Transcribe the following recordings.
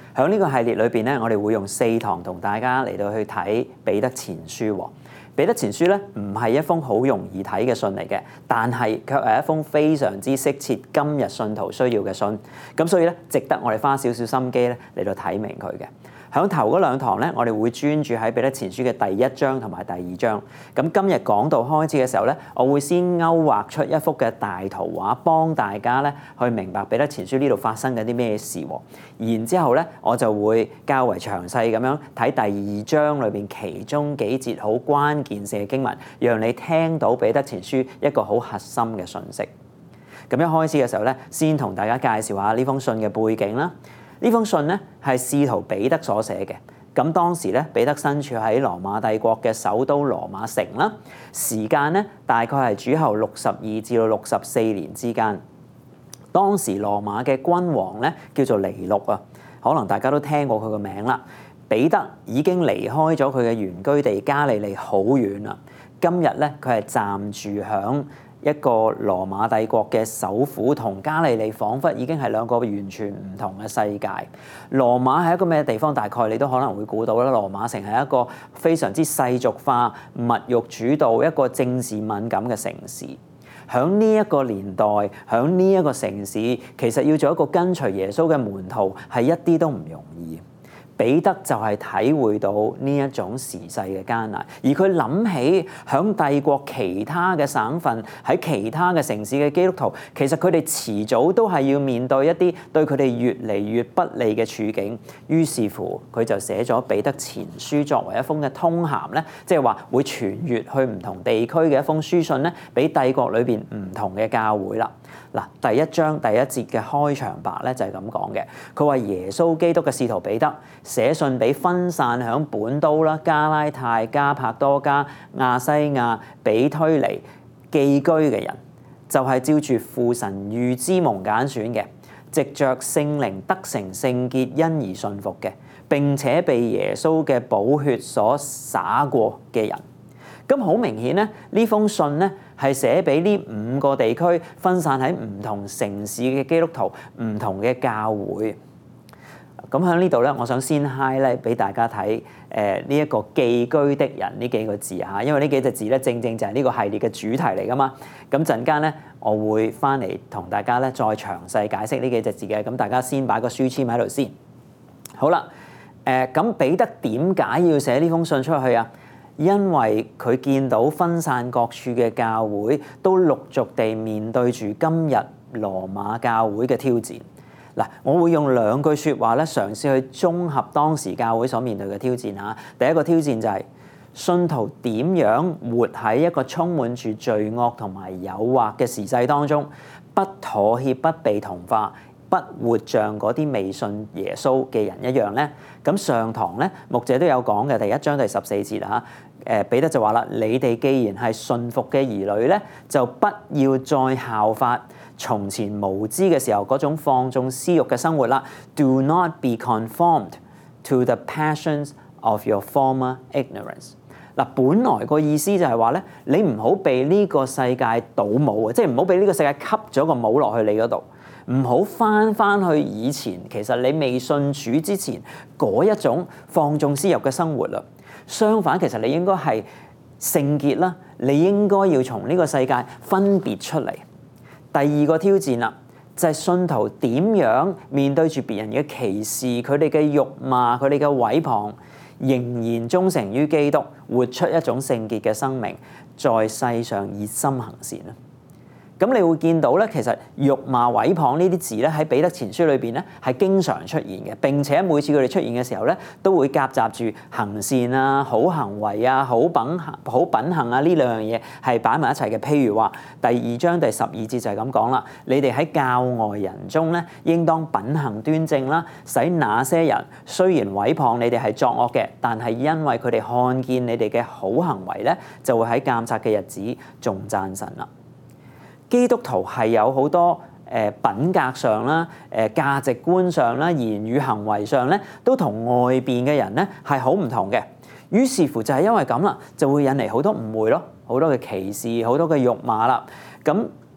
喺呢個系列裏邊咧，我哋會用4堂同大家嚟到去睇彼得前書喎。彼得前書咧唔係一封好容易睇嘅信嚟嘅，但係卻係一封非常之適切今日信徒需要嘅信。咁所以咧，值得我哋花少少心機咧嚟到睇明佢嘅。喺頭嗰2堂咧，我哋會專注喺彼得前書嘅第1章同埋第2章。咁今日講道開始嘅時候咧，我會先勾畫出一幅嘅大圖畫，幫大家咧去明白彼得前書呢度發生緊啲咩事喎。然之後咧，我就會較為詳細咁樣睇第2章裏邊其中幾節好關鍵性嘅經文，讓你聽到彼得前書一個好核心嘅訊息。咁一開始嘅時候咧，先同大家介紹下呢封信嘅背景啦。呢封信咧係使徒彼得所寫嘅。咁當時咧，彼得身處喺羅馬帝國嘅首都羅馬城啦。時間咧大概係主後62至到64年之間。當時羅馬嘅君王咧叫做尼祿啊，可能大家都聽過佢個名啦。彼得已經離開咗佢嘅原居地加利利好遠啦。今日咧佢係暫住響一個羅馬帝國嘅首府，同加利利彷彿已經係2個完全唔同嘅世界。羅馬係一個咩地方？大概你都可能會估到啦。羅馬城係一個非常之世俗化、物慾主導、一個政治敏感嘅城市。喺呢一個年代，喺呢一個城市，其實要做一個跟隨耶穌嘅門徒係一啲都唔容易。彼得就係體會到呢一種時勢嘅艱難，而佢諗起響帝國其他嘅省份，喺其他嘅城市嘅基督徒，其實佢哋遲早都係要面對一啲對佢哋越嚟越不利嘅處境。於是乎，佢就寫咗彼得前書作為一封嘅通函咧，即係話會傳閱去唔同地區嘅一封書信咧，俾帝國裏邊唔同嘅教會啦。嗱，第1章第1節嘅開場白咧就係咁講嘅。佢話耶穌基督嘅使徒彼得寫信俾分散響本都啦、加拉太、加帕多家、亞西亞、比推尼寄居嘅人，就係照住父神預知蒙揀選嘅，藉着聖靈得成聖潔，因而信服嘅，並且被耶穌嘅寶血所灑過嘅人。咁好明顯咧，呢封信咧係寫俾呢5個地區分散喺唔同城市嘅基督徒、唔同嘅教會。咁喺呢度咧，我想先 highlight 俾大家睇呢一個寄居的人呢幾個字嚇，因為呢幾隻字咧正正就係呢個系列嘅主題嚟噶嘛。咁陣間咧，我會翻嚟同大家咧再詳細解釋呢幾隻字嘅。咁大家先擺個書籤喺度先。好啦，咁彼得點解要寫呢封信出去啊？因為佢見到分散各處嘅教會都陸續地面對住今日羅馬教會嘅挑戰。嗱，我會用2句説話咧，嘗試去綜合當時教會所面對嘅挑戰嚇。第一個挑戰就係信徒點樣活喺一個充滿住罪惡同埋誘惑嘅時勢當中，不妥協、不被同化，不活像嗰啲未信耶穌嘅人一樣咧。咁上堂咧，牧者都有講嘅第1章第14節嚇。彼得就話啦：你哋既然係信服嘅兒女咧，就不要再效法從前無知嘅時候嗰種放縱私慾嘅生活啦。Do not be conformed to the passions of your former ignorance。嗱，本來個意思就係話咧，你唔好被呢個世界倒帽啊，即係唔好俾呢個世界吸咗個帽落去你嗰度，唔好翻去以前其實你未信主之前嗰一種放縱私慾嘅生活啦。相反，其實你應該係聖潔啦，你應該要從呢個世界分別出嚟。第2個挑戰啦，就係信徒點樣面對住別人嘅歧視、佢哋嘅辱罵、佢哋嘅毀謗，仍然忠誠於基督，活出一種聖潔嘅生命，在世上熱心行善啦。咁你會見到咧，其實辱罵、毀謗呢啲字咧喺彼得前書裏邊咧係經常出現嘅，並且每次佢哋出現嘅時候咧，都會夾雜住行善啊、好行為啊、好品行啊呢2樣嘢係擺埋一齊嘅。譬如話第2章第12節就係咁講啦：你哋喺教外人中咧，應當品行端正啦，使那些人雖然毀謗你哋係作惡嘅，但係因為佢哋看見你哋嘅好行為咧，就會喺監察嘅日子仲讚神啦。基督徒係有好多品格上啦、價值觀上啦、言語行為上咧，都同外邊嘅人咧係好唔同嘅。於是乎就係因為咁啦，就會引嚟好多誤會咯，好多嘅歧視，好多嘅辱罵啦。咁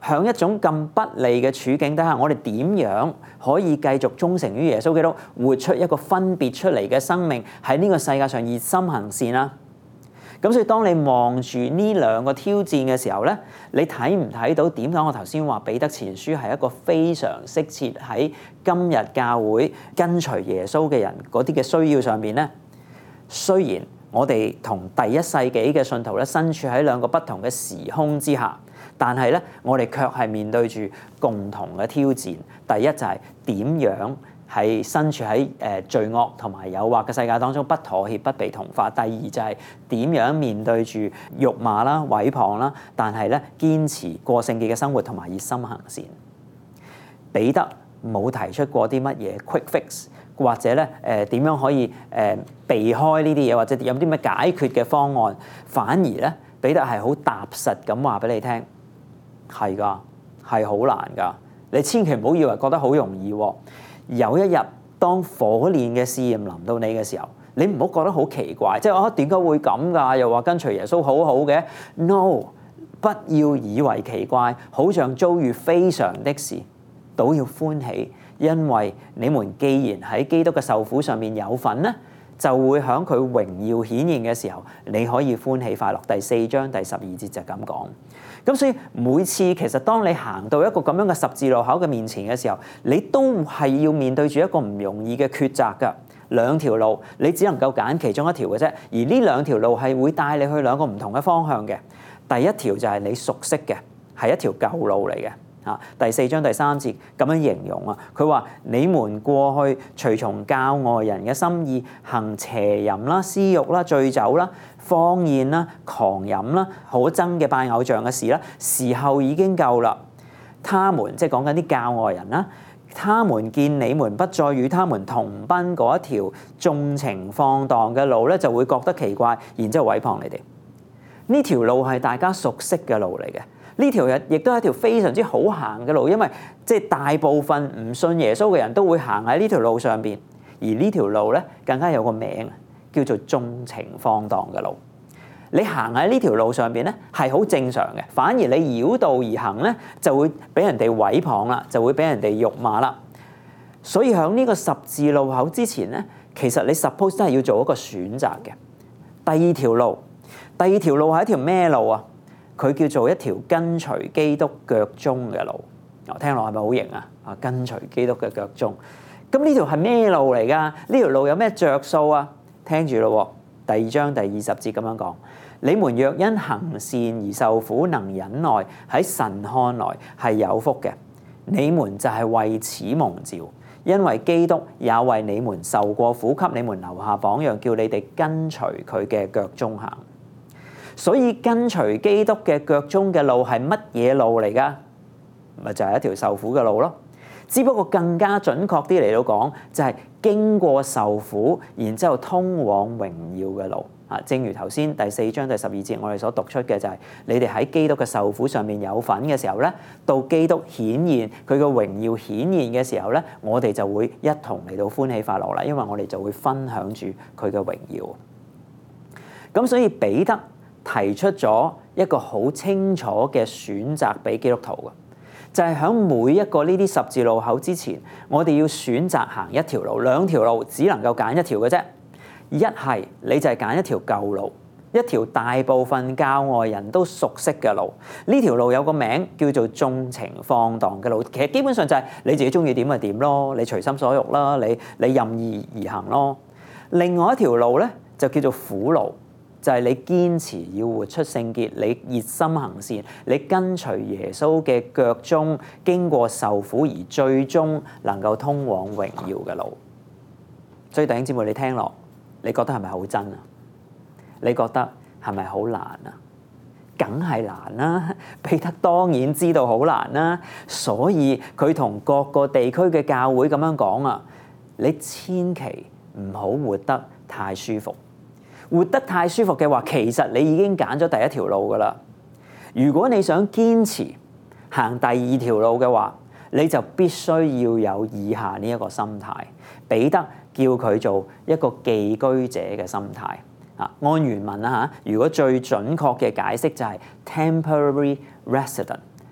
喺一種咁不利嘅處境底下，我哋點樣可以繼續忠誠於耶穌基督，活出一個分別出嚟嘅生命，喺呢個世界上熱心行善啊？咁所以當你望住呢兩個挑戰嘅時候咧，你睇唔睇到點解我頭先話彼得前書係一個非常適切喺今日教會跟隨耶穌嘅人嗰啲嘅需要上面咧？雖然我哋同第一世紀嘅信徒咧身處喺兩個不同嘅時空之下，但係咧我哋卻係面對住共同嘅挑戰。第一就係點樣係身處喺罪惡同埋誘惑嘅世界當中不妥協、不被同化。第二就係點樣面對住辱罵啦、毀謗啦，但係咧堅持過聖潔嘅生活同埋熱心行善。彼得冇提出過啲乜嘢 quick fix， 或者咧點樣可以避開呢啲嘢，或者有啲咩解決嘅方案。反而咧彼得係好踏實咁話俾你聽，係㗎，係好難㗎。你千祈唔好以為覺得好容易喎。有一日，當火煉嘅試驗臨到你嘅時候，你唔好覺得好奇怪，即係點解會咁㗎？又話跟隨耶穌好好嘅 ？No， 不要以為奇怪，好像遭遇非常的事，倒要歡喜，因為你們既然喺基督嘅受苦上面有份咧，就會喺佢榮耀顯現嘅時候，你可以歡喜快樂。第4章第12節就咁講。咁所以每次其實當你行到一個咁樣嘅十字路口嘅面前嘅時候，你都係要面對住一個唔容易嘅抉擇㗎。兩條路，你只能夠揀其中一條嘅啫。而呢兩條路係會帶你去兩個唔同嘅方向嘅。第一條就係你熟悉嘅，係一條舊路嚟嘅。第4章第3節咁樣形容啊，佢話你們過去隨從教外人嘅心意，行邪淫啦、私慾啦、醉酒啦、荒宴啦、狂飲啦、可憎嘅拜偶像嘅事啦，時候已經夠啦。他們即係講緊啲教外人啦，他們見你們不再與他們同奔嗰一條縱情放蕩嘅路咧，就會覺得奇怪，然之後毀謗你哋。呢條路係大家熟悉嘅路嚟嘅。呢條亦都係一條非常之好行嘅路，因為即係大部分唔信耶穌嘅人都會行喺呢條路上邊。而呢條路咧更加有個名叫做縱情放蕩嘅路。你行喺呢條路上邊咧係好正常嘅，反而你繞道而行咧就會俾人哋毀謗啦，就會俾人哋辱罵啦。所以喺呢個十字路口之前咧，其實你 suppose 都係要做一個選擇嘅。第二條路係一條咩路啊？佢叫做一條跟隨基督腳蹤嘅路。聽落係咪好型啊？跟隨基督嘅腳蹤。咁呢條係咩路嚟㗎？呢條路有咩着數啊？聽住咯，第2章第20節咁樣講：你們若因行善而受苦，能忍耐，喺神看來係有福嘅。你們就係為此蒙召，因為基督也為你們受過苦，給你們留下榜樣，叫你哋跟隨佢嘅腳蹤行。所以跟隨基督嘅腳蹤嘅路係乜嘢路嚟㗎？咪就係一條受苦嘅路咯。只不過更加準確啲嚟到講，就係經過受苦，然之後通往榮耀嘅路。正如頭先第4章第12節我哋所讀出嘅就係，你哋喺基督嘅受苦上面有份嘅時候咧，到基督顯現佢嘅榮耀顯現嘅時候咧，我哋就會一同嚟到歡喜快樂啦，因為我哋就會分享住佢嘅榮耀。咁所以彼得提出咗一個好清楚嘅選擇俾基督徒嘅，就係喺每一個呢啲十字路口之前，我哋要選擇行一條路，兩條路只能夠揀一條嘅啫。一係你就係揀一條舊路，一條大部分教外人都熟悉嘅路。呢條路有個名叫做縱情放蕩嘅路，其實基本上就係你自己中意點就點咯，你隨心所欲啦，你任意而行咯。另外一條路咧就叫做苦路。就係你堅持要活出聖潔，你熱心行善，你跟隨耶穌嘅腳蹤，經過受苦而最終能夠通往榮耀嘅路。所以弟兄姊妹，你聽落，你覺得係咪好真啊？你覺得係咪好難啊？梗係難啦！彼得當然知道好難啦，所以佢同各個地區嘅教會咁樣講啊，你千祈唔好活得太舒服。活得太舒服嘅話，其實你已經揀咗第一條路噶啦。如果你想堅持行第二條路嘅話，你就必須要有以下呢一個心態。彼得叫佢做一個寄居者嘅心態。按原文啦嚇，如果最準確嘅解釋就係 temporary resident，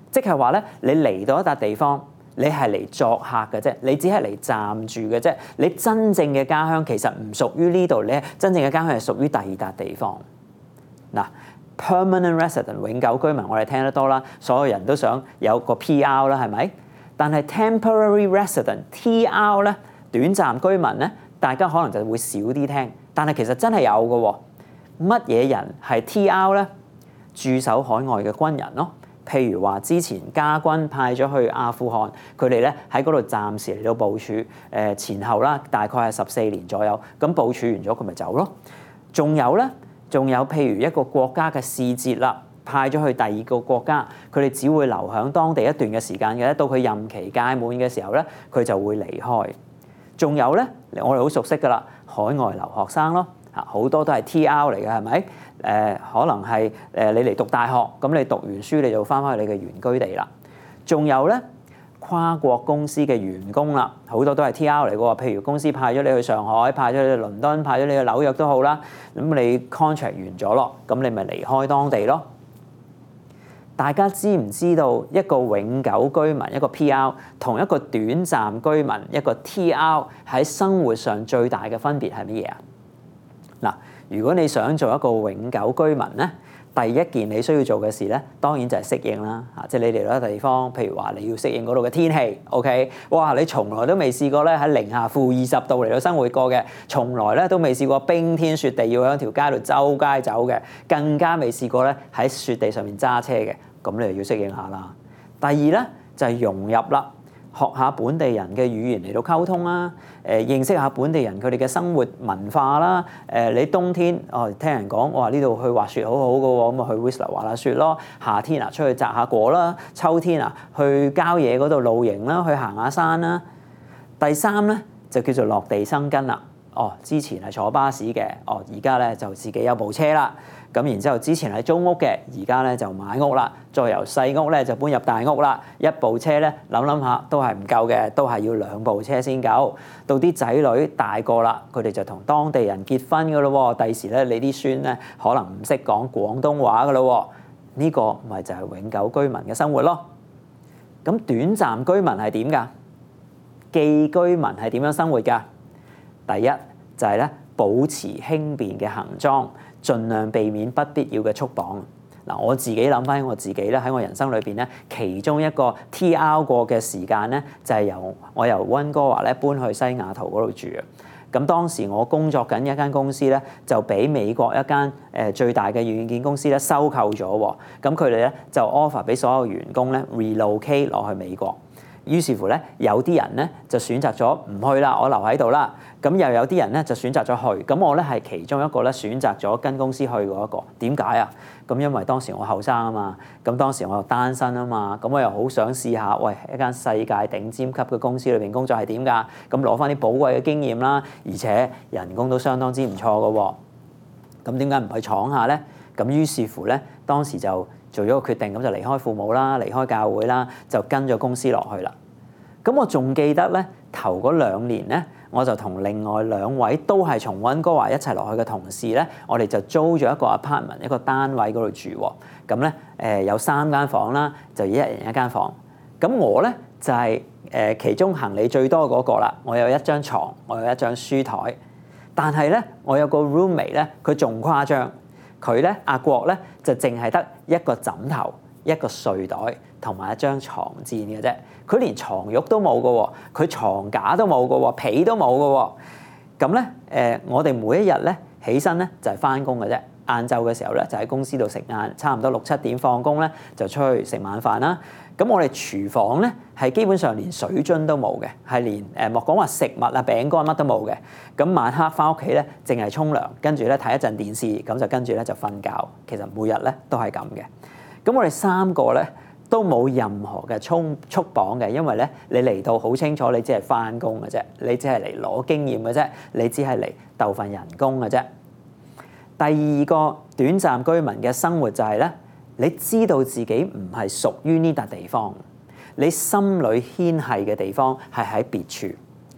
即係話咧，你嚟到一笪地方，你係嚟作客嘅啫，你只係嚟暫住嘅啫。你真正嘅家鄉其實唔屬於呢度，你真正嘅家鄉係屬於第二笪地方。嗱，permanent resident 永久居民我哋聽得多啦，所有人都想有個 PR 啦，係咪？但係 temporary resident TR 咧，短暫居民咧，大家可能就會少啲聽。但係其實真係有嘅喎。乜嘢人係 TR 咧？駐守海外嘅軍人咯。譬如話之前加軍派咗去阿富汗，佢哋咧喺嗰度暫時嚟到部署，前後啦大概係14年左右。咁部署完咗，佢咪走咯。仲有譬如一個國家嘅使節啦，派咗去第二個國家，佢哋只會留喺當地一段嘅時間嘅，到佢任期屆滿嘅時候咧，佢就會離開。仲有咧，我哋好熟悉噶啦，海外留學生咯，好多都係 TR 嚟嘅，係咪？可能係你嚟讀大學，咁你讀完書你就翻返去你嘅原居地啦。仲有咧，跨國公司嘅員工啦，好多都係 TR 嚟嘅喎。譬如公司派咗你去上海，派咗你去倫敦，派咗你去紐約都好啦。咁你 contract 完咗咯，咁你咪離開當地咯。大家知唔知道一個永久居民一個 PR 同一個短暫居民一個 TR 喺生活上最大嘅分別係乜嘢啊？嗱，如果你想做一個永久居民咧，第一件你需要做嘅事咧，當然就係適應啦。即係你嚟到一個地方，譬如話你要適應嗰度嘅天氣 ，OK？ 哇，你從來都未試過咧喺零下-20度嚟到生活過嘅，從來咧都未試過冰天雪地要喺條街度周街走嘅，更加未試過咧喺雪地上面揸車嘅，咁你就要適應下啦。第二咧就係融入啦。學下本地人嘅語言嚟到溝通啦，認識下本地人佢哋嘅生活文化啦。你冬天聽人講，哇呢度去滑雪好好嘅喎，咁啊去 Whistler 滑下雪咯。夏天啊出去摘下果啦，秋天啊去郊野嗰度露營啦，去行下山啦。第三咧就叫做落地生根啦。之前係坐巴士嘅，而家咧就自己有部車啦。咁然之後，之前係租屋嘅，而家咧就買屋啦。再由細屋咧就搬入大屋啦。一部車咧諗下都係唔夠嘅，都係要2部車先夠。到啲仔女大個啦，佢哋就同當地人結婚噶咯喎。第時咧你啲孫咧可能唔識講廣東話噶咯喎。呢個咪就係永久居民嘅生活咯。咁短暫居民係點㗎？寄居民係點樣生活㗎？第一就係咧保持輕便嘅行裝。盡量避免不必要嘅束綁。嗱，我自己諗翻我自己咧，喺我人生裏邊咧，其中一個 TR 過嘅時間咧，就係我由溫哥華咧搬去西雅圖嗰度住嘅。咁當時我工作緊一間公司咧，就俾美國一間最大嘅軟件公司咧收購咗喎。咁佢哋咧就 offer 俾所有員工咧 relocate 落去美國。於是乎咧，有啲人咧就選擇咗唔去啦，我留喺度啦。咁又有啲人咧就選擇咗去。咁我咧係其中一個咧選擇咗跟公司去嗰一個。點解啊？咁因為當時我後生啊嘛，咁當時我又單身啊嘛，咁我又好想試下，喂，一間世界頂尖級嘅公司裏邊工作係點㗎？咁攞翻啲寶貴嘅經驗啦，而且人工都相當之唔錯嘅喎。咁點解唔去闖下咧？咁於是乎咧，當時就做咗個決定，咁就離開父母啦，離開教會啦，就跟咗公司落去啦。咁我仲記得咧，頭嗰2年咧，我就同另外2位都係從溫哥華一齊落去嘅同事咧，我哋就租咗一個 apartment 一個單位嗰度住喎。咁咧有3間房啦，就1人1間房。咁我咧就係其中行李最多嗰個啦。我有1張床，我有1張書台。但係咧，我有個 roommate 咧，佢仲誇張。佢咧阿國咧就淨係得1個枕頭、1個睡袋同埋1張床墊嘅啫。佢連床褥都冇嘅喎，佢床架都冇嘅喎，被都冇嘅喎。咁咧我哋每一日咧起身咧就係翻工嘅啫。晏晝嘅時候咧就喺公司度食晏，差唔多6、7點放工咧就出去食晚飯啦。咁我哋廚房咧係基本上連水樽都冇嘅，係連莫講話食物啊餅乾乜都冇嘅。咁晚黑翻屋企咧，淨係沖涼，跟住咧睇一陣電視，咁就跟住咧就瞓覺。其實每日咧都係咁嘅。咁我哋3個咧都冇任何嘅束綁嘅，因為咧你嚟到好清楚，你只係翻工嘅啫，你只係嚟攞經驗嘅啫，你只係嚟鬥份人工嘅啫。第二個短暫居民嘅生活就係咧，你知道自己唔係屬於呢笪地方，你心裏牽繫嘅地方係喺別處。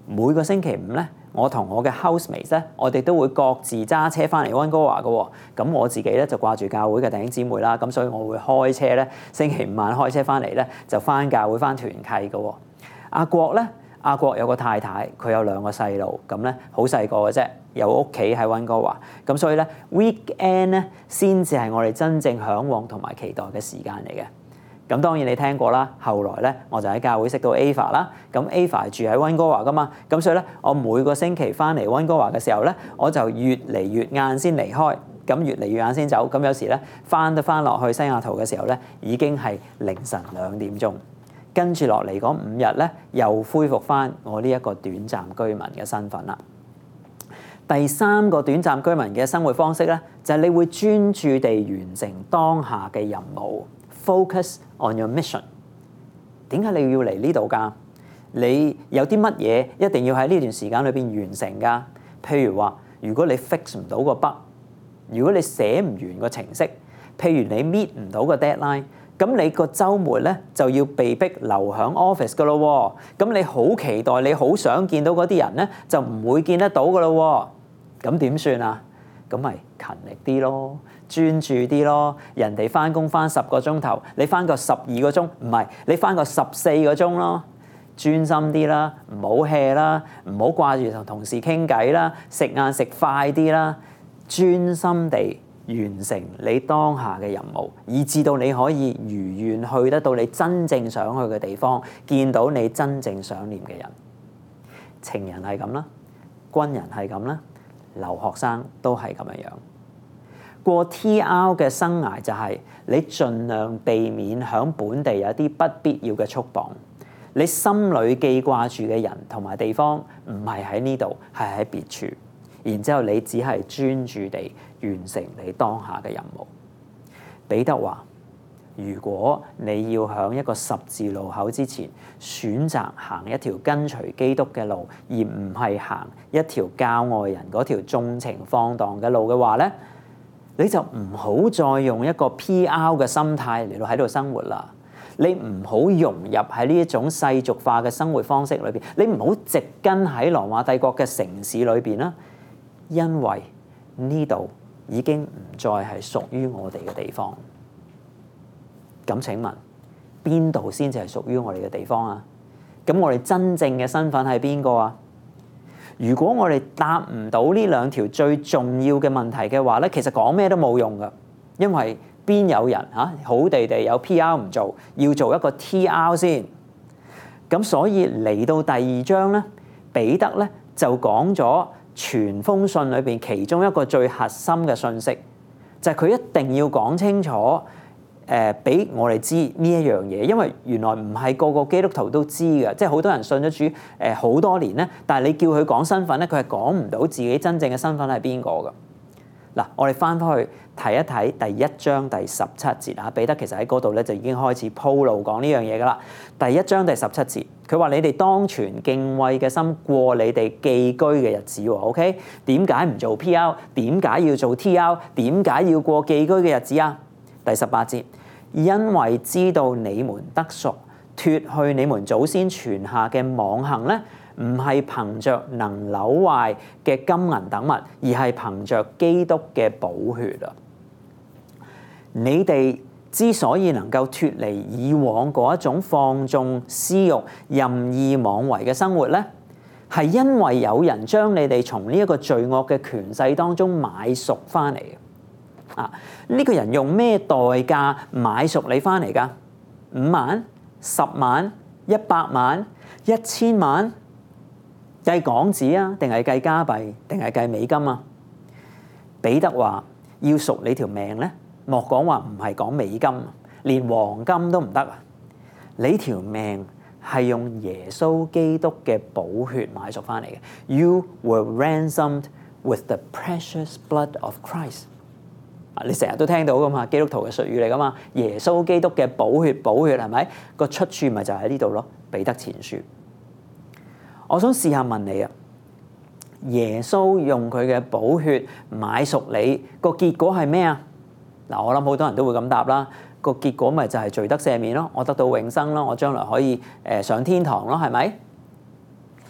每個星期五咧，我同我嘅 housemate 咧，我哋都會各自揸車翻嚟溫哥華嘅喎。咁我自己咧就掛住教會嘅弟兄姊妹啦，咁所以我會開車咧，星期五晚開車翻嚟咧，就翻教會翻團契嘅喎。阿國有個太太，佢有2個細路，咁咧好細個嘅啫，有屋企喺溫哥華，咁所以咧 weekend 咧先至係我哋真正嚮往同埋期待嘅時間嚟嘅。咁當然你聽過啦，後來咧我就喺教會識到 Ava 啦，咁 Ava 住喺溫哥華噶嘛，咁所以咧我每個星期翻嚟溫哥華嘅時候咧，我就越嚟越晏先離開，咁越嚟越晏先走，咁有時咧翻落去西雅圖嘅時候咧，已經係凌晨2點鐘。跟住落嚟嗰5日咧，又恢復翻我呢一個短暫居民嘅身份啦。第3個短暫居民嘅生活方式咧，就係你會專注地完成當下嘅任務 ，focus on your mission。點解你要嚟呢度㗎？你有啲乜嘢一定要喺呢段時間裏邊完成㗎？譬如話，如果你 fix 唔到個 bug，如果你寫唔完個程式，譬如你 meet 唔到個 deadline。咁你個週末咧就要被逼留喺 office 噶咯喎，咁你好期待，你好想見到嗰啲人咧，就唔會見得到噶咯喎，咁點算啊？咁咪勤力啲咯，專注啲咯。人哋翻工翻10個鐘頭，你翻個12個鐘，唔係你翻個14個鐘咯，專心啲啦，唔好 hea 啦，唔好掛住同同事傾偈啦，食晏食快啲啦，專心地完成你當下嘅任務，以至到你可以如願去得到你真正想去嘅地方，見到你真正想念嘅人。情人係咁啦，軍人係咁啦，留學生都係咁樣樣。過 TR 嘅生涯就係你盡量避免響本地有啲不必要嘅束綁，你心裏記掛住嘅人同埋地方唔係喺呢度，係喺別處。然之後你只係專注地完成你當下嘅任務。彼得話：如果你要喺一個十字路口之前選擇行一條跟隨基督嘅路，而唔係行一條教外人嗰條縱情放蕩嘅路嘅話咧，你就唔好再用一個 PR 嘅心態嚟到喺度生活啦。你唔好融入喺呢一種世俗化嘅生活方式裏邊，你唔好植根喺羅馬帝國嘅城市裏邊啦。因為呢度已經唔再係屬於我哋嘅地方。咁請問邊度先至係屬於我哋嘅地方啊？咁我哋真正嘅身份係邊個啊？如果我哋答唔到呢2條最重要嘅問題嘅話咧，其實講咩都冇用㗎，因為邊有人好地地有 PR 唔做，要做一個 TR 先。咁所以嚟到第2章咧，彼得咧就講咗全封信裏邊其中一個最核心嘅信息，就係佢一定要講清楚，俾我哋知呢一樣嘢，因為原來唔係個個基督徒都知嘅，即係好多人信咗主好多年咧，但係你叫佢講身份咧，佢係講唔到自己真正嘅身份係邊個㗎。嗱，我哋翻返去睇一睇第1章第17節啊，彼得其實喺嗰度咧就已經開始鋪路講呢樣嘢㗎啦。第1章第17節，佢話你哋當存敬畏嘅心過你哋寄居嘅日子喎。OK， 點解唔做 PR？ 點解要做 TR？ 點解要過寄居嘅日子啊？第18節，因為知道你們得贖，脫去你們祖先傳下嘅妄行咧，唔係憑着能朽壞嘅金銀等物，而係憑着基督嘅寶血啊！你哋之所以能夠脫離以往嗰一種放縱私慾、任意妄為嘅生活咧，係因為有人將你哋從呢一個罪惡嘅權勢當中買贖翻嚟嘅。呢個人用咩代價買贖你翻嚟㗎？5萬、10萬、100萬、1000萬？計港紙啊，定係計加幣，定係計美金啊？彼得話要贖你條命咧，莫講話唔係講美金，連黃金都唔得啊！你條命係用耶穌基督嘅寶血買贖翻嚟嘅。You were ransomed with the precious blood of Christ。你成日都聽到噶嘛，基督徒嘅術語嚟噶嘛，耶穌基督嘅寶血，寶血係咪？個出處咪就喺呢度咯，彼得前書。我想試下問你啊，耶穌用佢嘅寶血買贖你，個結果係咩啊？嗱，我諗好多人都會咁答啦，個結果咪就係罪得赦免咯，我得到永生咯，我將來可以上天堂咯，係咪？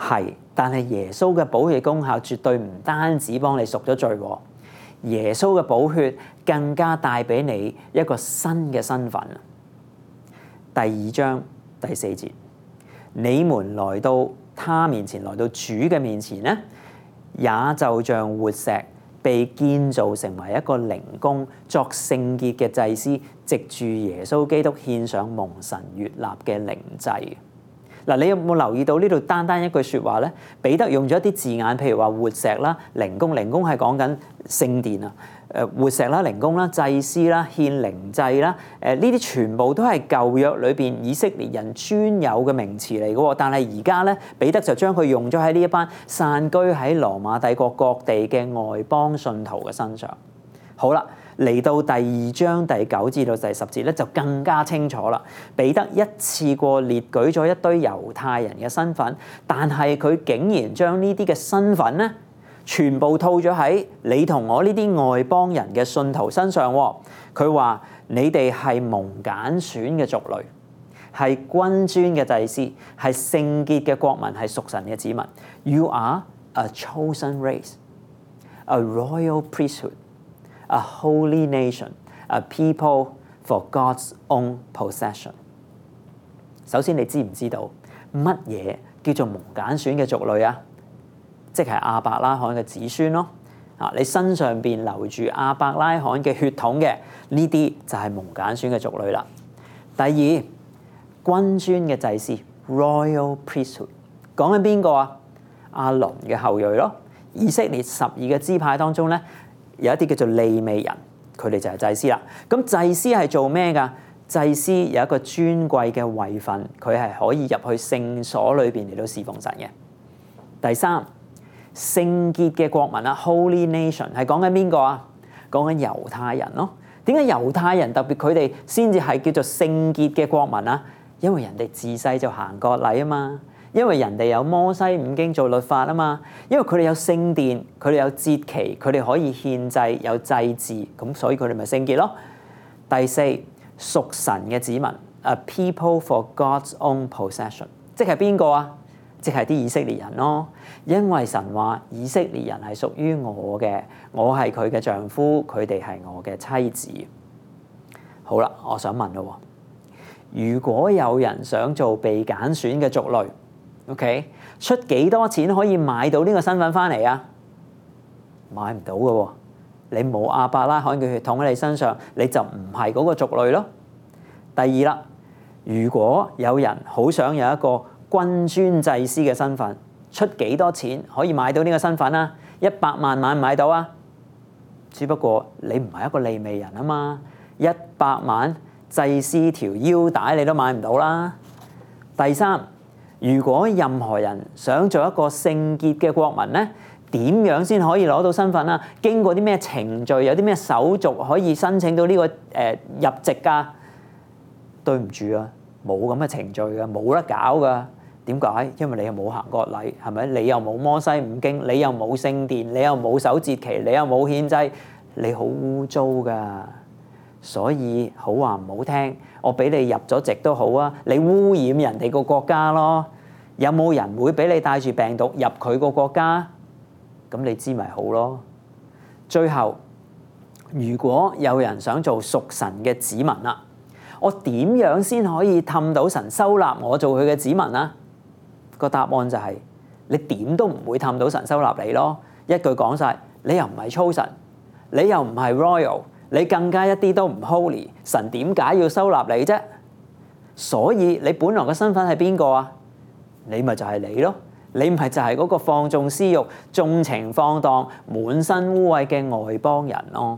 係，但係耶穌嘅寶血功效絕對唔單止幫你贖咗罪喎，耶穌嘅寶血更加帶俾你一個新嘅身份。第二章第4節，你們來到他面前，來到主嘅面前呢，也就像活石被建造成為一個靈宮，作聖潔嘅祭司，藉住耶穌基督獻上蒙神悅納嘅靈祭。嗱，你有冇留意到呢度單單一句説話咧？彼得用咗一啲字眼，譬如話活石啦、靈宮，靈宮係講緊聖殿啊。活石啦、靈宮啦、祭司啦、獻靈祭啦，呢啲全部都係舊約裏邊以色列人專有嘅名詞嚟嘅喎。但係而家咧，彼得就將佢用咗喺呢一班散居喺羅馬帝國各地嘅外邦信徒嘅身上。好啦。嚟到第2章第9至到第10節咧，就更加清楚啦。彼得一次過列舉咗一堆猶太人嘅身份，但係佢竟然將呢啲嘅身份咧，全部套咗喺你同我呢啲外邦人嘅信徒身上。佢話：你哋係蒙揀選嘅族類，係君尊嘅祭司，係聖潔嘅國民，係屬神嘅子民。You are a chosen race, a royal priesthood.A holy nation, a people for God's own possession。首先，你知唔知道乜嘢叫做蒙揀選嘅族類啊？即係亞伯拉罕嘅子孫咯。你身上邊流住亞伯拉罕嘅血統嘅，呢啲就係蒙揀選嘅族類啦。第二，君尊嘅祭司 （royal priesthood） 講緊邊個啊？亞倫嘅後裔咯。以色列12個支派當中咧，有一啲叫做利未人，佢哋就係祭司啦。咁祭司係做咩㗎？祭司有一個尊貴嘅位份，佢係可以入去聖所裏邊嚟到侍奉神嘅。第三，聖潔嘅國民啊 ，Holy Nation 係講緊邊個啊？講緊猶太人咯。點解猶太人特別佢哋先至係叫做聖潔嘅國民啊？因為人哋自細就行割禮啊嘛。因為人哋有摩西五經做律法啊嘛，因為佢哋有聖殿，佢哋有節期，佢哋可以獻祭，有祭祀，咁所以佢哋咪聖潔咯。第四，屬神嘅子民 ，a people for God's own possession， 即係邊個啊？即係啲以色列人咯。因為神話以色列人係屬於我嘅，我係佢嘅丈夫，佢哋係我嘅妻子。好啦，我想問咯，如果有人想做被揀選嘅族類，OK， 出幾多錢可以買到呢個身份翻嚟啊？買唔到嘅喎，你冇亞伯拉罕嘅血統喺你身上，你就唔係嗰個族類咯。第二啦，如果有人好想有一個君尊祭司嘅身份，出幾多錢可以買到呢個身份啊？100萬買唔買到啊？只不過你唔係一個利未人啊嘛，100萬祭司條腰帶你都買唔到啦。第三，如果任何人想做一個聖潔嘅國民咧，點樣先可以攞到身份啊？經過啲咩程序，有啲咩手續可以申請到呢個入籍㗎？對唔住啊，冇咁嘅程序㗎，冇得搞㗎。點解？因為你又冇行割禮，係咪？你又冇摩西五經，你又冇聖殿，你又冇守節期，你又冇獻祭，你好污糟㗎。所以好話唔好聽，我俾你入咗籍都好啊，你污染人哋個國家咯。有冇人會俾你帶住病毒入佢個國家？咁你知咪好咯。最後，如果有人想做屬神嘅子民啦，我點樣先可以氹到神收納我做佢嘅子民啊？個答案就係你點都唔會氹到神收納你咯。一句講晒，你又唔係操神，你又唔係 royal， 你更加一啲都唔 holy， 神點解要收納你啫？所以你本來嘅身份係邊個啊？你咪就係你咯，你咪就係嗰個放縱私慾、縱情放蕩、滿身污穢嘅外邦人咯。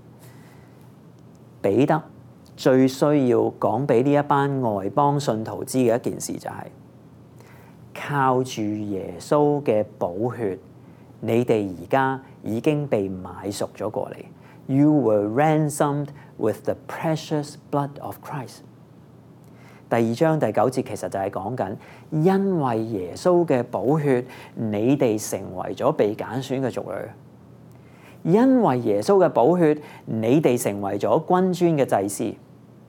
彼得最需要講俾呢一班外邦信徒知嘅一件事就係，靠住耶穌嘅寶血，你哋而家已經被買贖咗過嚟。You were ransomed with the precious blood of Christ。第2章第9節其實就係講緊，因為耶穌嘅寶血，你哋成為咗被揀選嘅族類。因為耶穌嘅寶血，你哋成為咗君尊嘅祭司。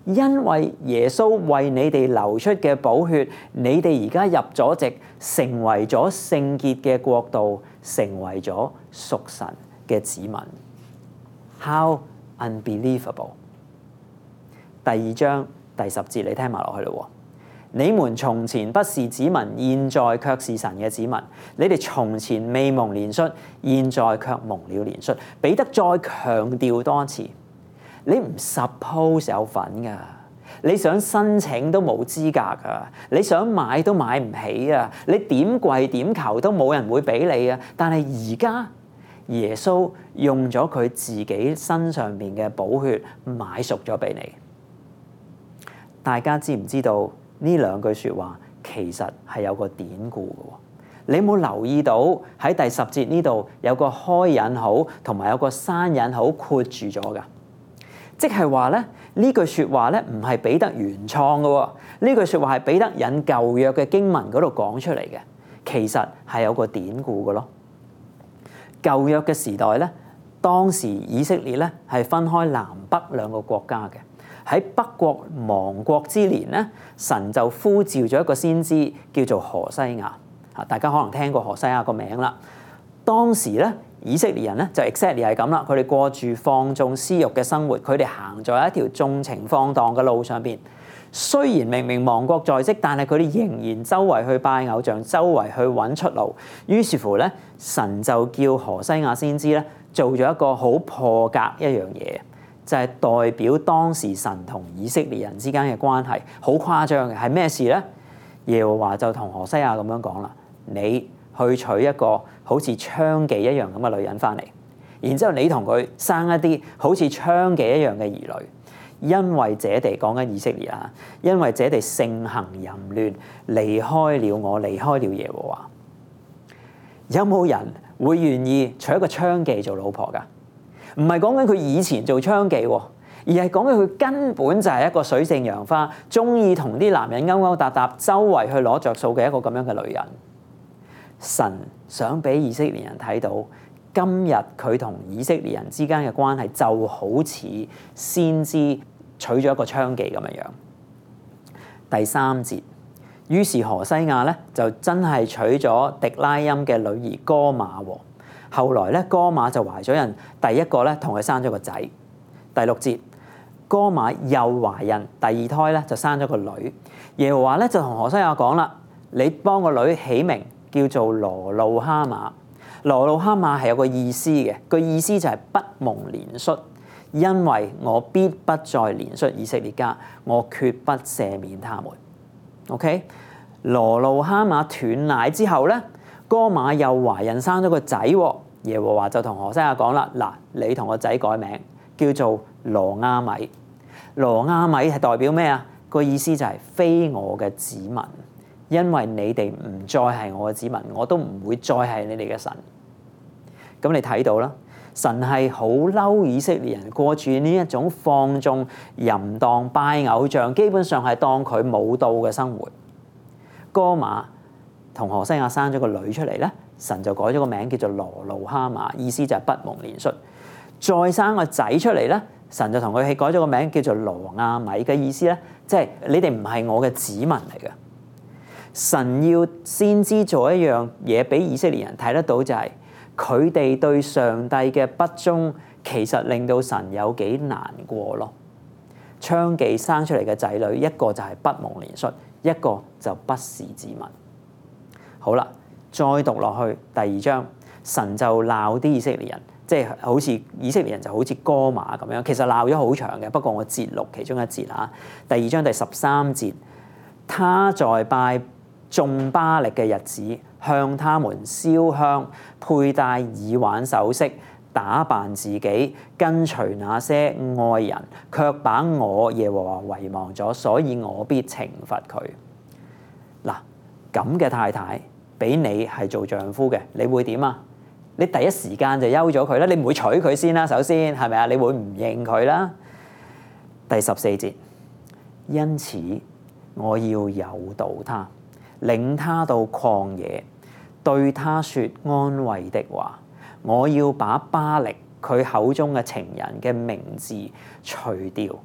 因為耶穌為你哋流出嘅寶血，你哋而家入咗籍，成為咗聖潔嘅國度，成為咗屬神嘅子民。How unbelievable！ 第2章第10節，你聽埋落去咯。你們從前不是子民，現在卻是神嘅子民。你哋從前未蒙憐恤，現在卻蒙了憐恤。彼得再強調多一次，你唔 suppose 有份㗎，你想申請都冇資格㗎，你想買都買唔起啊！你點跪點求都冇人會俾你啊！但係而家耶穌用咗佢自己身上邊嘅寶血買贖咗俾你。大家知唔知道呢兩句説話其實係有個典故嘅？你有冇留意到喺第10節呢度有個開引號同埋有個閂引號括住咗㗎？即係話咧，呢句説話咧唔係彼得原創嘅喎，呢句説話係彼得引舊約嘅經文嗰度講出嚟嘅，其實係有個典故嘅咯。舊約嘅時代咧，當時以色列咧係分開南北兩個國家嘅。喺北國亡國之年咧，神就呼召咗一個先知叫做何西亞。大家可能聽過何西亞個名啦。當時咧，以色列人咧就 exactly 係咁啦，佢哋過住放縱私慾嘅生活，佢哋行在一條縱情放蕩嘅路上邊。雖然明明亡國在即，但係佢哋仍然周圍去拜偶像，周圍去揾出路。於是乎咧，神就叫何西亞先知咧做咗一個好破格一樣嘢。就係代表當時神同以色列人之間嘅關係，好誇張嘅係咩事咧？耶和華就同何西亞咁樣講啦：你去娶一個好似娼妓一樣咁嘅女人翻嚟，然之後你同佢生一啲好似娼妓一樣嘅兒女，因為這地講緊以色列啊，因為這地盛行淫亂，離開了我，離開了耶和華。有冇人會願意娶一個娼妓做老婆㗎？唔係講緊佢以前做娼妓喎，而係講緊佢根本就係一個水性楊花，中意同啲男人勾勾搭搭，周圍去攞着數嘅一個咁樣嘅女人。神想俾以色列人睇到，今日佢同以色列人之間嘅關係就好似先知娶咗一個娼妓咁樣樣。第3節，於是何西亞咧就真係娶咗狄拉音嘅女兒哥瑪喎。後來咧，哥瑪就懷咗孕，第一個咧同佢生咗個仔。第6節，哥瑪又懷孕，第2胎咧就生咗個女。耶和華咧就同何西亞講啦：你幫個女起名叫做羅路哈馬。羅路哈馬係有個意思嘅，個意思就係不蒙憐恤，因為我必不再憐恤以色列家，我決不赦免他們。OK， 羅路哈馬斷奶之後咧，哥瑪又懷孕生咗個仔，耶和華就同何西亞講啦：嗱，你同個仔改名叫做羅亞米。羅亞米係代表咩啊？個意思就係非我嘅子民，因為你哋唔再係我嘅子民，我都唔會再係你哋嘅神。咁你睇到啦，神係好嬲以色列人過住呢一種放縱、淫蕩、拜偶像，基本上係當佢冇到嘅生活。哥瑪同何西亞生咗個女出嚟咧，神就改咗個名叫做羅路哈馬，意思就係不蒙憐恤。再生個仔出嚟咧，神就同佢改咗個名叫做羅亞米，嘅意思咧，即係你哋唔係我嘅子民嚟嘅。神要先知做一樣嘢俾以色列人睇得到，就係佢哋對上帝嘅不忠，其實令到神有幾難過咯。娼妓生出嚟嘅仔女，一個就係不蒙憐恤，一個就不是子民。好啦，再讀落去第2章，神就鬧啲以色列人，即係好似以色列人就好似哥瑪咁樣，其實鬧咗好長嘅，不過我節錄其中一節啊。第2章第13節，他在拜眾巴力嘅日子，向他們燒香，佩戴耳環首飾，打扮自己，跟隨那些愛人，卻把我耶和華遺忘咗，所以我必懲罰佢。嗱，咁嘅太太俾你係做丈夫嘅，你會點啊？你第一時間就休咗佢啦，你唔會娶佢先啦，首先係咪啊？你會唔認佢啦？第14節，因此我要誘導他，領他到曠野，對他說安慰的話。我要把巴力佢口中嘅情人嘅名字除掉，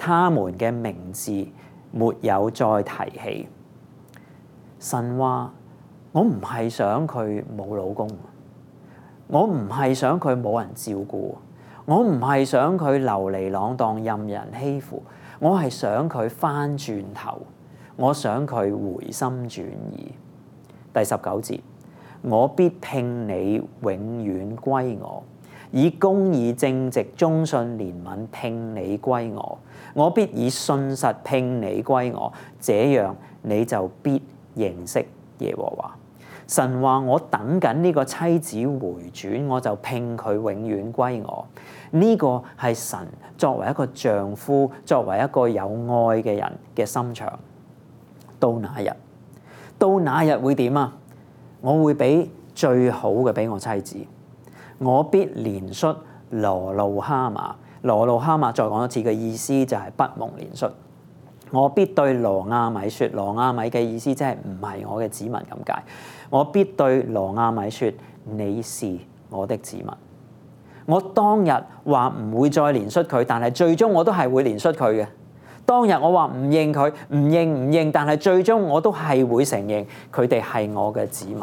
他們嘅名字沒有再提起。神話我唔係想佢冇老公，我唔係想佢冇人照顧，我唔係想佢流離浪蕩任人欺負，我係想佢返轉頭，我想佢回心轉意。第19節，我必聘你永遠歸我，以公義正直忠信憐憫聘你歸我，我必以信實聘你歸我，這樣你就必認識耶和華。神話我等緊呢個妻子回轉，我就聘佢永遠歸我。呢個係神作為一個丈夫，作為一個有愛嘅人嘅心腸。到那日會點啊？我會俾最好嘅俾我妻子，我必憐恤羅路哈瑪。羅路哈瑪再講一次嘅意思就係不蒙憐恤。我必對羅亞米說，羅亞米嘅意思即係唔係我嘅子民咁解。我必對羅亞米說，你是我的子民。我當日話唔會再憐恤佢，但係最終我都係會憐恤佢嘅。當日我話唔認佢，唔認，但係最終我都係會承認佢哋係我嘅子民。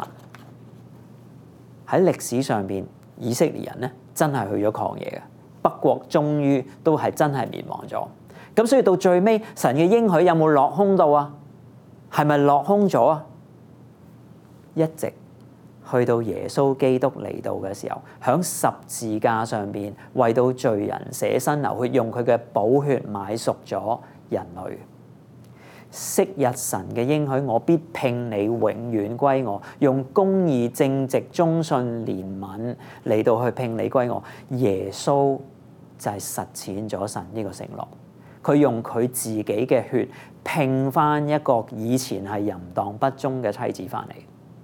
喺歷史上邊，以色列人咧真係去咗曠野嘅，北國終於都係真係滅亡咗。咁所以到最尾，神嘅應許有冇落空到啊？係咪落空咗啊？一直去到耶穌基督嚟到嘅時候，響十字架上邊為到罪人捨身流血，用佢嘅寶血買贖咗人類。昔日神嘅應許，我必聘你永遠歸我，用公義正直忠信憐憫嚟到去聘你歸我。耶穌就係實踐咗神呢個承諾，佢用佢自己嘅血聘翻一個以前係淫蕩不忠嘅妻子翻嚟。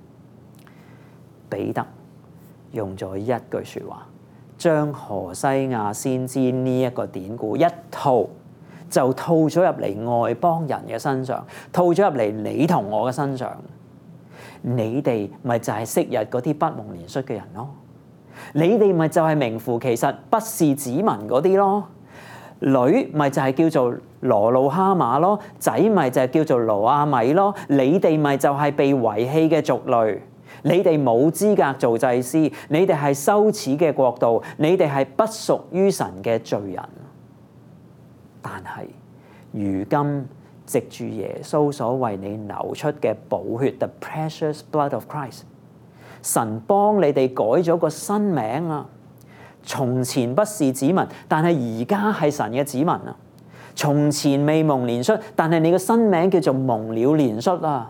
彼得用咗一句說話，將何西亞先知呢一個典故一套就套咗入嚟外邦人嘅身上，套咗入嚟你同我嘅身上。你哋咪就係昔日嗰啲不蒙憐恤嘅人咯，你哋咪就係名副其實不是子民嗰啲咯，女咪就係叫做羅路哈瑪咯，仔咪就係叫做羅亞米咯，你哋咪就係被遺棄嘅族類。你哋冇資格做祭司，你哋係羞恥嘅國度，你哋係不屬於神嘅罪人。但係如今藉住耶穌所為你流出嘅寶血 ，the precious blood of Christ， 神幫你哋改咗個新名啊！從前不是子民，但係而家係神嘅子民啊！從前未蒙憐恤，但係你嘅新名叫做蒙了憐恤啊！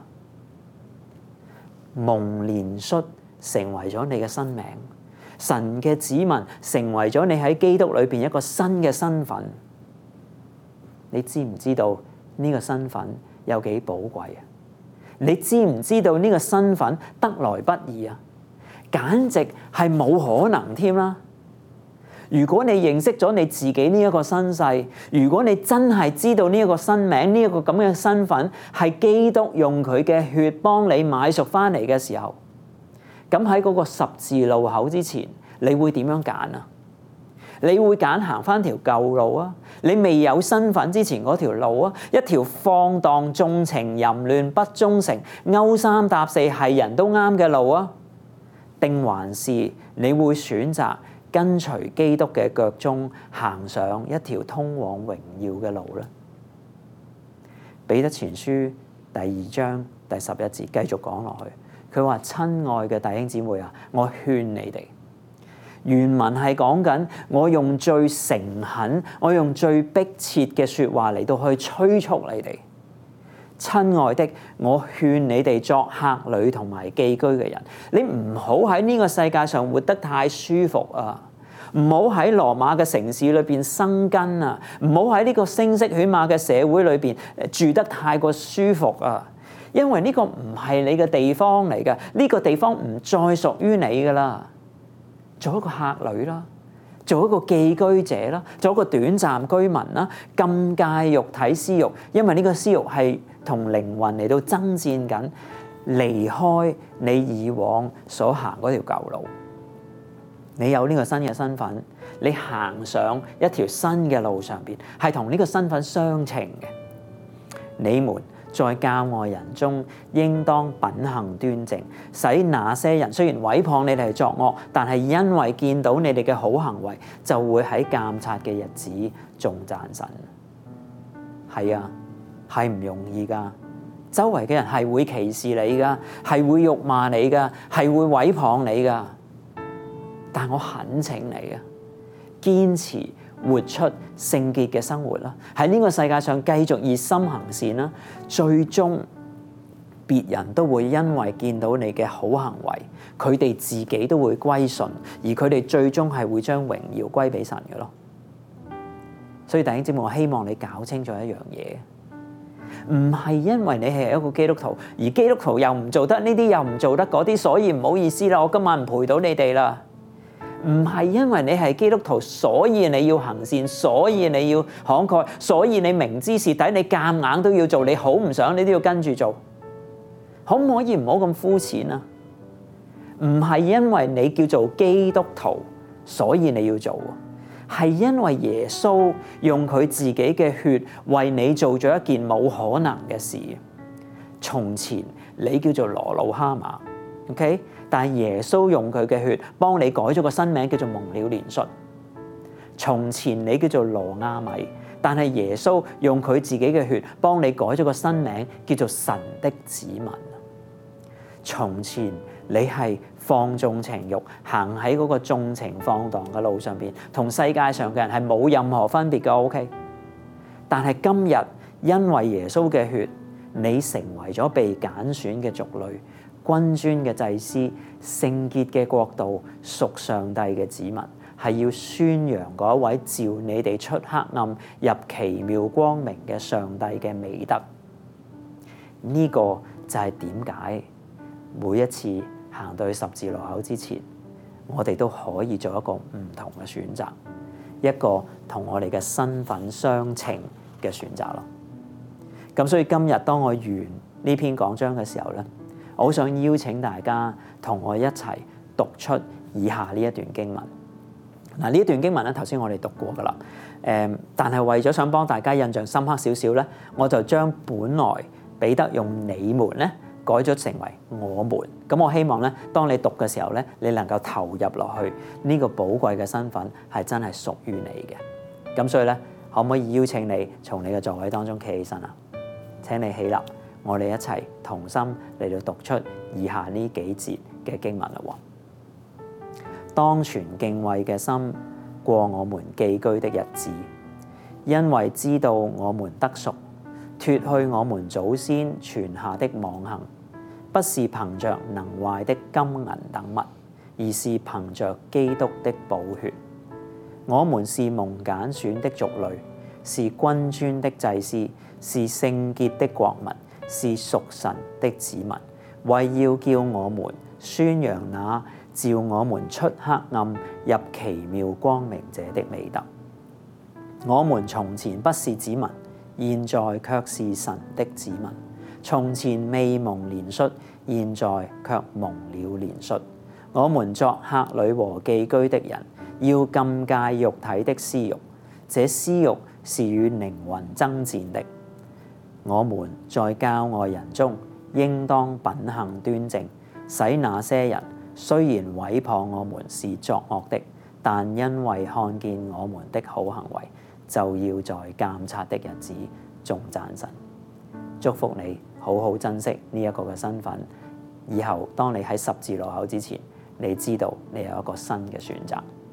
蒙憐恤成為咗你嘅新名，神嘅子民成為咗你喺基督裏邊一個新嘅身份。你知唔知道呢個身份有幾寶貴啊？你知唔知道呢個身份得來不易啊？簡直係冇可能添啦！如果你認識咗你自己呢一個身世，如果你真係知道呢一個新名，呢一個咁嘅身份係基督用佢嘅血幫你買贖翻嚟嘅時候，咁喺嗰個十字路口之前，你會點樣揀啊？你會揀行翻條舊路啊？你未有身份之前嗰條路啊？一條放蕩縱情淫亂不忠誠勾三搭四係人都啱嘅路啊？定還是你會選擇跟隨基督嘅腳蹤行上一條通往榮耀嘅路呢？彼得前書第2章第11節繼續講落去，佢話：親愛嘅弟兄姊妹啊，我勸你哋。原文係講緊我用最誠懇、我用最迫切嘅説話嚟到去催促你哋。親愛的，我勸你哋作客旅同埋寄居嘅人，你唔好喺呢個世界上活得太舒服啊！唔好喺羅馬嘅城市裏邊生根啊！唔好喺呢個聲色犬馬嘅社會裏邊住得太過舒服啊！因為呢個唔係你嘅地方嚟嘅，呢個地方唔再屬於你噶啦。做一個客旅啦，做一個寄居者啦，做一個短暫居民啦，禁戒肉體私慾，因為呢個私慾係同靈魂嚟到爭戰緊，離開你以往所行嗰條舊路。 你有呢個新嘅身份，你行上一條新嘅路上邊，係同呢個身份相稱嘅。你們在教外人中，應當品行端正，使那些人雖然毀謗你哋係作惡，但係因為見到你哋嘅好行為，就會喺監察嘅日子仲讚神。係啊，係唔容易㗎。周圍嘅人係會歧視你㗎，係會辱罵你㗎，係會毀謗你㗎。但我懇請你啊，堅持活出聖潔嘅生活啦，喺呢個世界上繼續熱心行善啦，最終別人都會因為見到你嘅好行為，佢哋自己都會歸順，而佢哋最終係會將榮耀歸俾神嘅咯。所以弟兄姊妹，我希望你搞清楚一樣嘢，唔係因為你係一個基督徒，而基督徒又唔做得呢啲，又唔做得嗰啲，所以唔好意思啦，我今晚唔陪到你哋啦。唔係因為你係基督徒，所以你要行善，所以你要慷慨，所以你明知蝕底，你夾硬都要做，你好唔想你都要跟住做，可唔可以唔好咁膚淺啊？唔係因為你叫做基督徒，所以你要做，係因為耶穌用佢自己嘅血為你做咗一件冇可能嘅事。從前你叫做羅魯哈馬 ，OK？但係耶穌用佢嘅血幫你改咗個新名，叫做蒙了憐恤。從前你叫做羅亞米，但係耶穌用佢自己嘅血幫你改咗個新名，叫做神的子民。從前你係放縱情慾，行喺嗰個縱情放蕩嘅路上邊，同世界上嘅人係冇任何分別嘅 OK。但係今日因為耶穌嘅血，你成為咗被揀選嘅族類，君尊嘅祭司，聖潔嘅國度，屬上帝嘅子民，係要宣揚嗰一位召你哋出黑暗入奇妙光明嘅上帝嘅美德。呢個就係點解每一次行到去十字路口之前，我哋都可以做一個唔同嘅選擇，一個同我哋嘅身份相稱嘅選擇咯。咁所以今日當我完呢篇講章嘅時候咧，我好想邀請大家同我一齊讀出以下呢一段經文。嗱，呢一段經文咧，頭先我哋讀過噶啦。但係為咗想幫大家印象深刻少少咧，我就將本來彼得用你們咧改咗成為我們。咁我希望咧，當你讀嘅時候咧，你能夠投入落去，呢個寶貴嘅身份係真係屬於你嘅。咁所以咧，可唔可以邀請你從你嘅座位當中企起身啊？請你起立，我哋一齊同心嚟到讀出以下呢幾節嘅經文啦。當存敬畏嘅心過我們寄居的日子，因為知道我們得贖，脫去我們祖先傳下的妄行，不是憑着能壞的金銀等物，而是憑着基督的寶血。我們是蒙揀選的族類，是君尊的祭司，是聖潔的國民，是屬神的子民，為要叫我們宣揚那召我們出黑暗入奇妙光明者的美德。我們從前不是子民，現在卻是神的子民；從前未蒙憐恤，現在卻蒙了憐恤。我們作客旅和寄居的人，要禁戒肉體的私慾，這私慾是與靈魂爭戰的。我們在教外人中，應當品行端正，使那些人雖然毀謗我們是作惡的，但因為看見我們的好行為，就要在監察的日子頌讚神。祝福你，好好珍惜呢一個嘅身份。以後當你喺十字路口之前，你知道你有一個新嘅選擇。